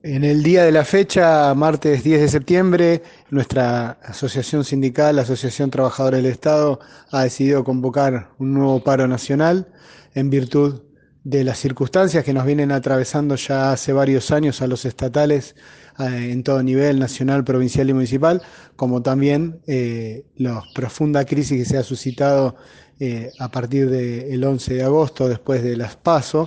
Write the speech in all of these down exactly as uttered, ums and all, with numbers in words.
En el día de la fecha, martes diez de septiembre, nuestra asociación sindical, la Asociación Trabajadores del Estado, ha decidido convocar un nuevo paro nacional en virtud de las circunstancias que nos vienen atravesando ya hace varios años a los estatales eh, en todo nivel, nacional, provincial y municipal, como también eh, la profunda crisis que se ha suscitado eh, a partir del once de agosto, después de las PASO,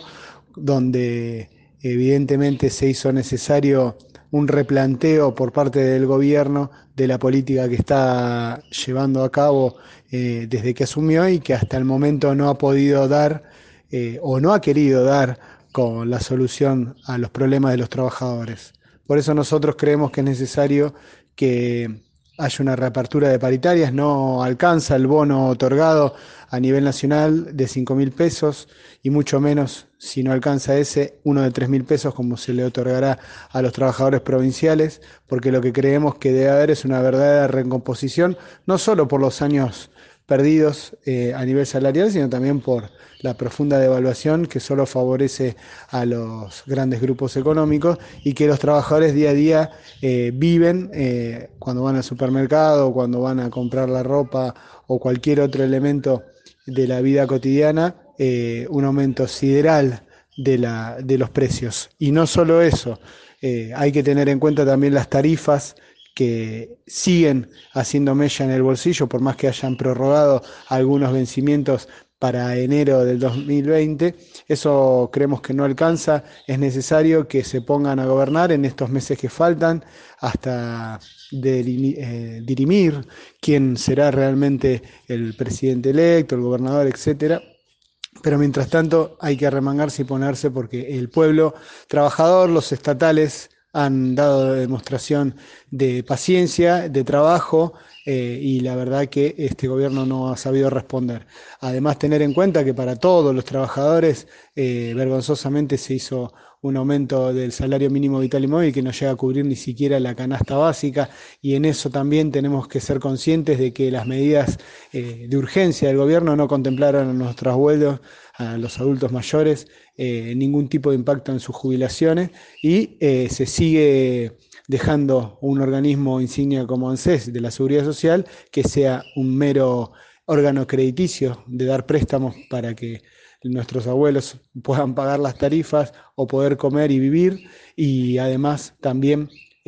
donde evidentemente se hizo necesario un replanteo por parte del gobierno de la política que está llevando a cabo eh, desde que asumió y que hasta el momento no ha podido dar eh, o no ha querido dar con la solución a los problemas de los trabajadores. Por eso nosotros creemos que es necesario que haya una reapertura de paritarias, no alcanza el bono otorgado a nivel nacional de cinco mil pesos y mucho menos si no alcanza ese, uno de tres mil pesos como se le otorgará a los trabajadores provinciales, porque lo que creemos que debe haber es una verdadera recomposición, no solo por los años perdidos eh, a nivel salarial, sino también por la profunda devaluación que solo favorece a los grandes grupos económicos y que los trabajadores día a día eh, viven eh, cuando van al supermercado, cuando van a comprar la ropa o cualquier otro elemento de la vida cotidiana, eh, un aumento sideral de, la, de los precios. Y no solo eso, eh, hay que tener en cuenta también las tarifas que siguen haciendo mella en el bolsillo, por más que hayan prorrogado algunos vencimientos para enero del dos mil veinte. Eso creemos que no alcanza, es necesario que se pongan a gobernar en estos meses que faltan hasta de, eh, dirimir quién será realmente el presidente electo, el gobernador, etcétera. Pero mientras tanto hay que arremangarse y ponerse porque el pueblo trabajador, los estatales, han dado demostración de paciencia, de trabajo, eh, y la verdad que este gobierno no ha sabido responder. Además, tener en cuenta que para todos los trabajadores eh, vergonzosamente se hizo un aumento del salario mínimo vital y móvil que no llega a cubrir ni siquiera la canasta básica, y en eso también tenemos que ser conscientes de que las medidas eh, de urgencia del gobierno no contemplaron a nuestros abuelos, a los adultos mayores, eh, ningún tipo de impacto en sus jubilaciones, y eh, se sigue dejando un organismo insignia como ANSES de la Seguridad Social que sea un mero órgano crediticio de dar préstamos para que nuestros abuelos puedan pagar las tarifas o poder comer y vivir, y además también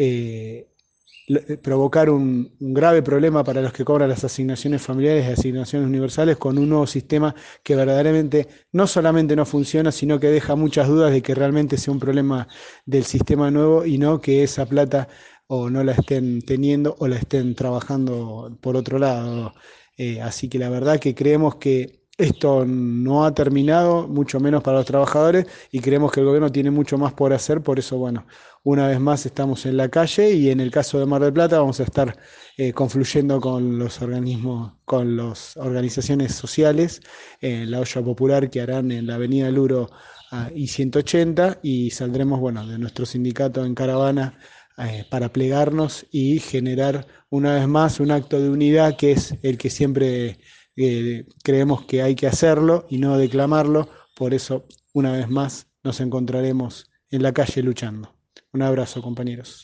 eh, provocar un, un, grave problema para los que cobran las asignaciones familiares y asignaciones universales con un nuevo sistema que verdaderamente no solamente no funciona, sino que deja muchas dudas de que realmente sea un problema del sistema nuevo y no que esa plata o no la estén teniendo o la estén trabajando por otro lado. Eh, así que la verdad que creemos que esto no ha terminado, mucho menos para los trabajadores, y creemos que el gobierno tiene mucho más por hacer. Por eso, bueno, una vez más estamos en la calle y en el caso de Mar del Plata vamos a estar eh, confluyendo con los organismos, con las organizaciones sociales, en eh, la olla popular que harán en la avenida Luro uh, y ciento ochenta, y saldremos, bueno, de nuestro sindicato en caravana eh, para plegarnos y generar una vez más un acto de unidad que es el que siempre eh, creemos que hay que hacerlo y no declamarlo. Por eso, una vez más, nos encontraremos en la calle luchando. Un abrazo, compañeros.